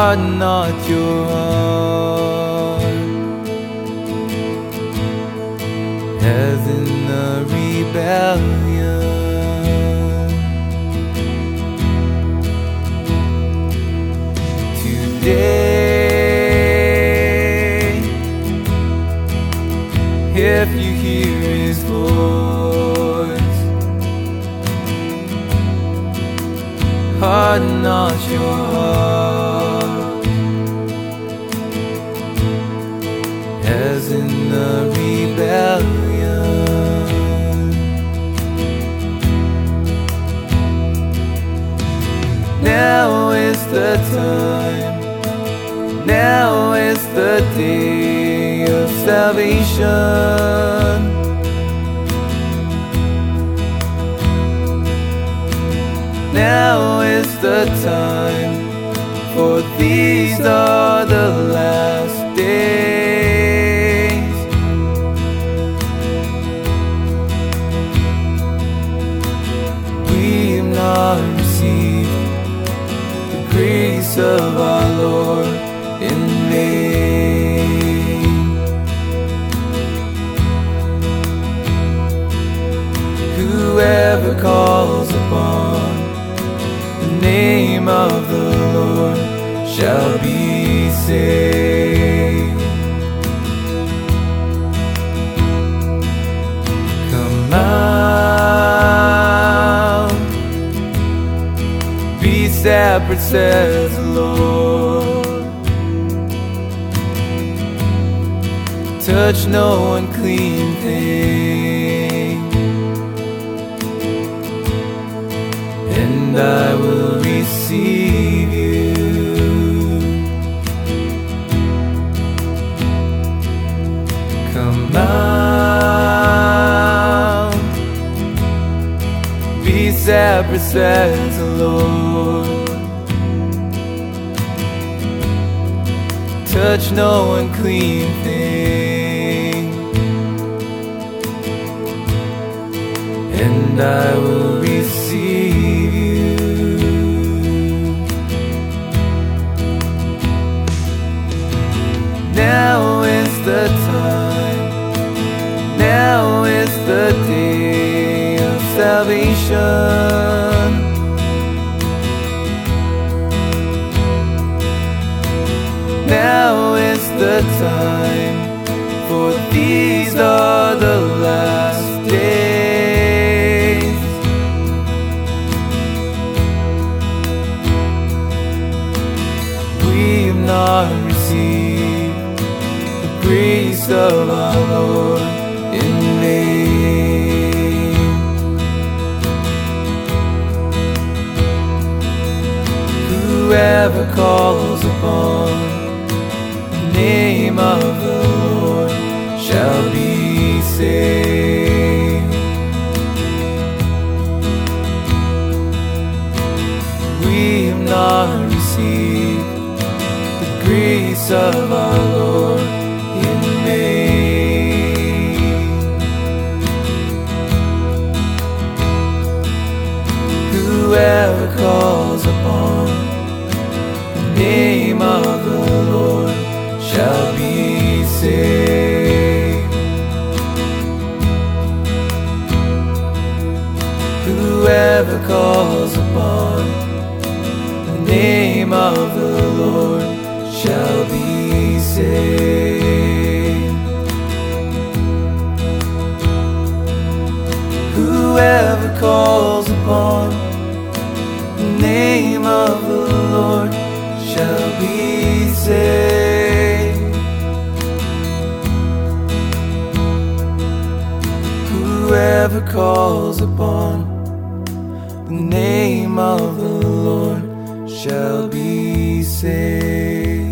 Harden not your heart, as in the rebellion. Today, if you hear His voice, harden not your heart, as in the rebellion. Now is the time, now is the day of salvation. Now is the time, for these are the last days. We've not received the grace of our Lord in vain. Whoever calls upon the name of the Lord shall be saved. Come out, be separate, says the Lord. Touch no unclean thing, and I will receive you. Come out, be separate, says the Lord. Touch no unclean thing, and I will receive you. Now is the time, now is the day of salvation. Now is the time, for these are the last days. We've not received the grace of our Lord in vain. Whoever calls upon the name of the Lord shall be saved. We've not received the grace of our Lord in vain. Whoever calls upon the name of the Lord shall be saved. Whoever calls upon the name of the Lord shall be saved. Whoever calls upon the name of the Lord shall be saved. Whoever calls upon the name of the Lord shall be saved.